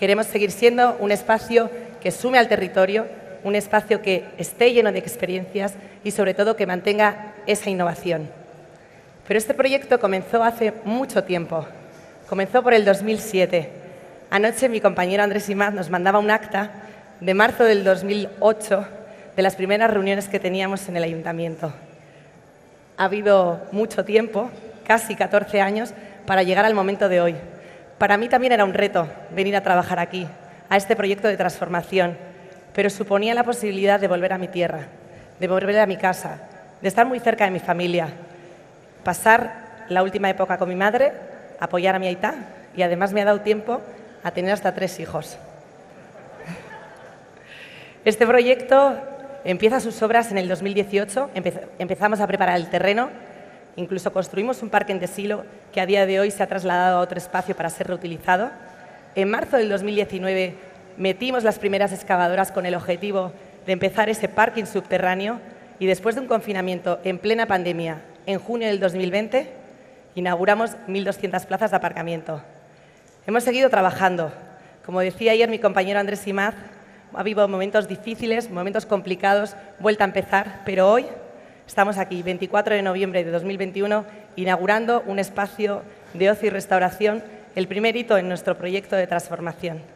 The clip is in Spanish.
Queremos seguir siendo un espacio que sume al territorio, un espacio que esté lleno de experiencias y, sobre todo, que mantenga esa innovación. Pero este proyecto comenzó hace mucho tiempo. Comenzó por el 2007. Anoche mi compañero Andrés Imaz nos mandaba un acta de marzo del 2008 de las primeras reuniones que teníamos en el ayuntamiento. Ha habido mucho tiempo, casi 14 años, para llegar al momento de hoy. Para mí también era un reto venir a trabajar aquí, a este proyecto de transformación, pero suponía la posibilidad de volver a mi tierra, de volver a mi casa, de estar muy cerca de mi familia, pasar la última época con mi madre, apoyar a mi aitá y además me ha dado tiempo a tener hasta 3 hijos. Este proyecto empieza sus obras en el 2018, empezamos a preparar el terreno, incluso construimos un parque en Desilo que a día de hoy se ha trasladado a otro espacio para ser reutilizado. En marzo del 2019 metimos las primeras excavadoras con el objetivo de empezar ese parking subterráneo y después de un confinamiento en plena pandemia, en junio del 2020, inauguramos 1.200 plazas de aparcamiento. Hemos seguido trabajando. Como decía ayer mi compañero Andrés Imaz, ha habido momentos difíciles, momentos complicados, vuelta a empezar, pero hoy estamos aquí, 24 de noviembre de 2021, inaugurando un espacio de ocio y restauración, el primer hito en nuestro proyecto de transformación.